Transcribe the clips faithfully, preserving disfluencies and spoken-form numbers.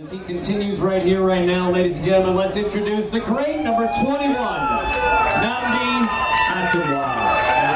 As he continues right here, right now, ladies and gentlemen, let's introduce the great number twenty-one, Nnamdi Asomugha.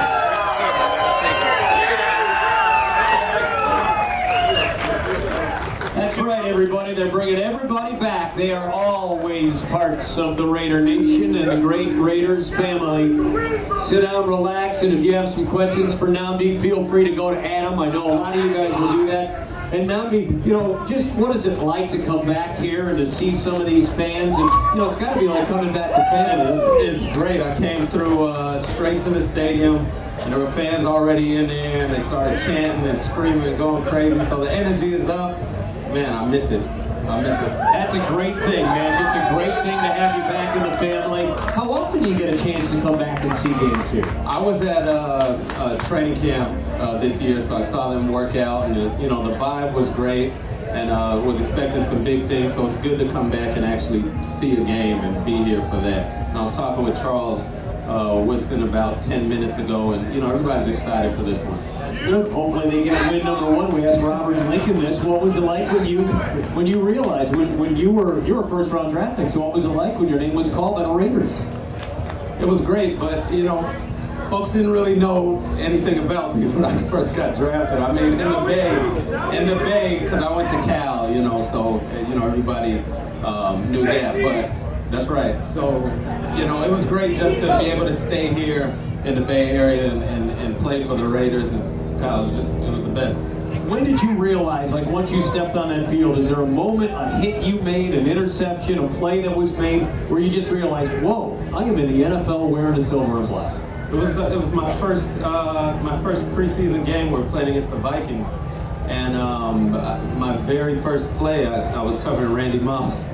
That's right, everybody. They're bringing everybody back. They are always parts of the Raider Nation and the great Raiders family. Sit down, relax, and if you have some questions for Nnamdi, feel free to go to Adam. I know a lot of you guys will do that. And Nnamdi, you know, just what is it like to come back here and to see some of these fans? And, you know, it's got to be like coming back to family. It's great. I came through uh, straight to the stadium, and there were fans already in there, and they started chanting and screaming and going crazy. So the energy is up. Man, I miss it. I miss it. That's a great thing, man. Just a great thing to have you back in the family. How often do you get a chance to come back and see games here? I was at uh, a training camp uh, this year, so I saw them work out, and the, you know, the vibe was great, and uh, was expecting some big things. So it's good to come back and actually see a game and be here for that. And I was talking with Charles uh, Woodson about ten minutes ago, and you know, everybody's excited for this one. Good. Hopefully they get win number one. We asked Robert and Lincoln this. What was it like when you when you realized when when you were you were first round draft pick? So what was it like when your name was called by the Raiders? It was great, but you know, folks didn't really know anything about me when I first got drafted. I mean, in the Bay, in the Bay, because I went to Cal, you know, so you know everybody um, knew that. But that's right. So you know, it was great just to be able to stay here in the Bay Area and, and, and play for the Raiders. And God, it was just, it was the best. When did you realize, like once you stepped on that field, is there a moment, a hit you made, an interception, a play that was made, where you just realized, whoa, I am in the N F L wearing the silver and black? It was uh, it was my first uh, my first preseason game. We were playing against the Vikings, and um, my very first play, I, I was covering Randy Moss,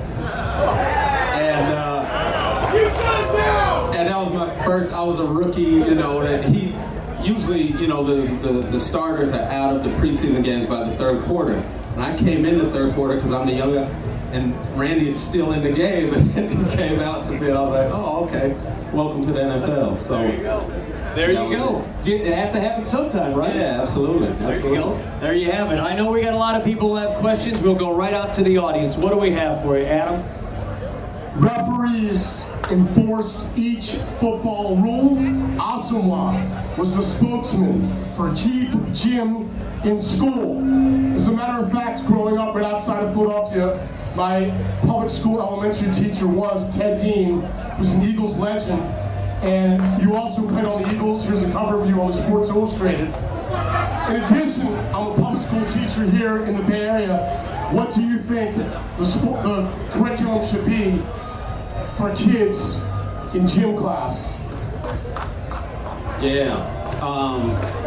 and uh, and that was my first. I was a rookie, you know, that he. Usually, you know, the, the, the starters are out of the preseason games by the third quarter. And I came in the third quarter because I'm the younger, and Randy is still in the game, and then he came out to me, and I was like, oh, okay, welcome to the N F L. So there you go. There you go. It. it has to happen sometime, right? Yeah, absolutely. There absolutely. you go. There you have it. I know we got a lot of people who have questions. We'll go right out to the audience. What do we have for you, Adam? Referees enforce each football rule. Asomugha was the spokesman for Keep Gym in School. As a matter of fact, growing up right outside of Philadelphia, my public school elementary teacher was Ted Dean, who's an Eagles legend. And you also played on the Eagles. Here's a cover of you on the Sports Illustrated. In addition, I'm a public school teacher here in the Bay Area. What do you think the, sport, the curriculum should be for kids in gym class? Yeah. Um,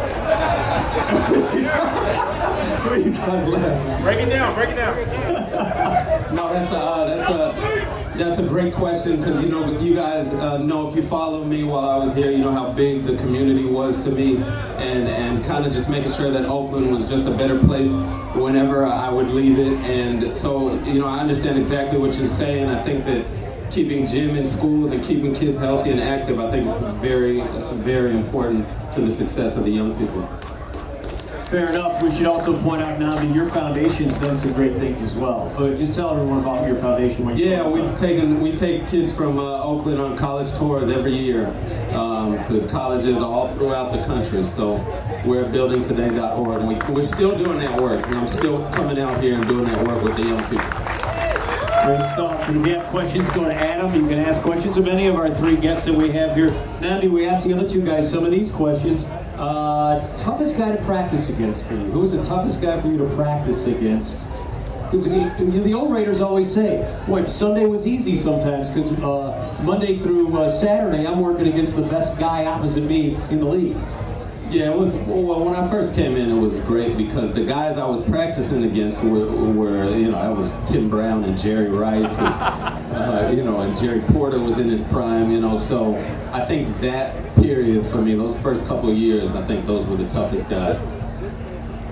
you guys laugh. Break it down. Break it down. No, that's a uh, that's a that's a great question, because you know you guys uh, know, if you follow me while I was here, you know how big the community was to me, and and kind of just making sure that Oakland was just a better place whenever I would leave it. And so you know I understand exactly what you're saying. I think that keeping gym in schools and keeping kids healthy and active, I think is very, very important to the success of the young people. Fair enough. We should also point out now that your foundation's done some great things as well. But just tell everyone about your foundation. When you yeah, we've taken we take kids from uh, Oakland on college tours every year um, to colleges all throughout the country. So we're at building today dot org, and we, we're still doing that work. And I'm still coming out here and doing that work with the young people. Great stuff. If you have questions, go to Adam. You can ask questions of any of our three guests that we have here. Nnamdi, we asked the other two guys some of these questions. Uh, toughest guy to practice against for you? Who was the toughest guy for you to practice against? Because the old Raiders always say, boy, Sunday was easy sometimes, because uh, Monday through uh, Saturday, I'm working against the best guy opposite me in the league. Yeah, it was, well, when I first came in, it was great because the guys I was practicing against were, were you know, I was Tim Brown and Jerry Rice, and, uh, you know, and Jerry Porter was in his prime, you know, so I think that period for me, those first couple of years, I think those were the toughest guys.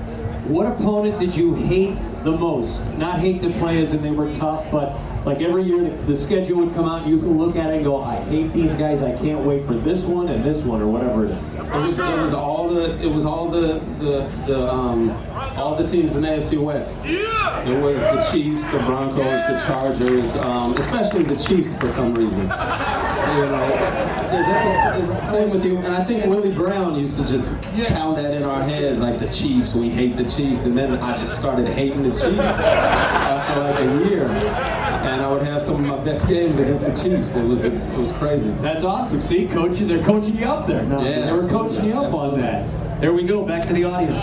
what opponent did you hate the most? Not hate to play as in they were tough, but like every year the, the schedule would come out and you could look at it and go, I hate these guys, I can't wait for this one and this one or whatever it is. It was, it was all the it was all the the, the um all the teams in the A F C West. Yeah. It was the Chiefs, the Broncos, the Chargers, um, especially the Chiefs for some reason. You know, it's the same with you. And I think Willie Brown used to just pound that in our heads, like the Chiefs, we hate the Chiefs, and then I just started hating the Chiefs after like a year. And I would have some of my best games against the Chiefs. It was it was crazy. That's awesome. See, coaches, they're coaching you up there. No, yeah, they were coaching you up absolutely. on that. There we go. Back to the audience.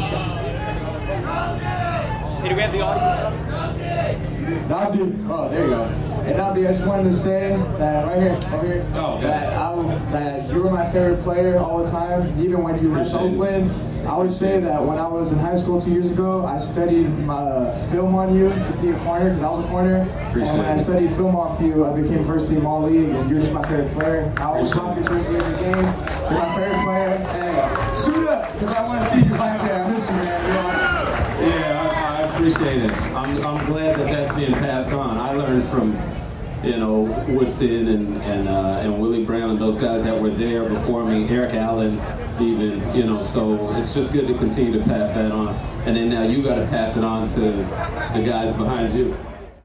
Did we have the audience? Nabdi, oh, there you go. And Nabdi, I just wanted to say that right here, over here, Oh, okay. that, I, that you were my favorite player all the time, even when you were Appreciate it. Oakland. I would say that when I was in high school two years ago, I studied my uh, film on you to be a corner, because I was a corner. Appreciate and when I it. studied film off you, I became first team all league, and you're just my favorite player. I always Appreciate talk your first game of the game. You're my favorite player. Hey, suit up, because I want to see you back there. I miss you, man. You know? Yeah, I, I appreciate it. I'm, I'm glad that that's being passed on. I learned from, you know, Woodson and and uh, and Willie Brown and those guys that were there before me, Eric Allen even, you know, so it's just good to continue to pass that on. And then now you got to pass it on to the guys behind you.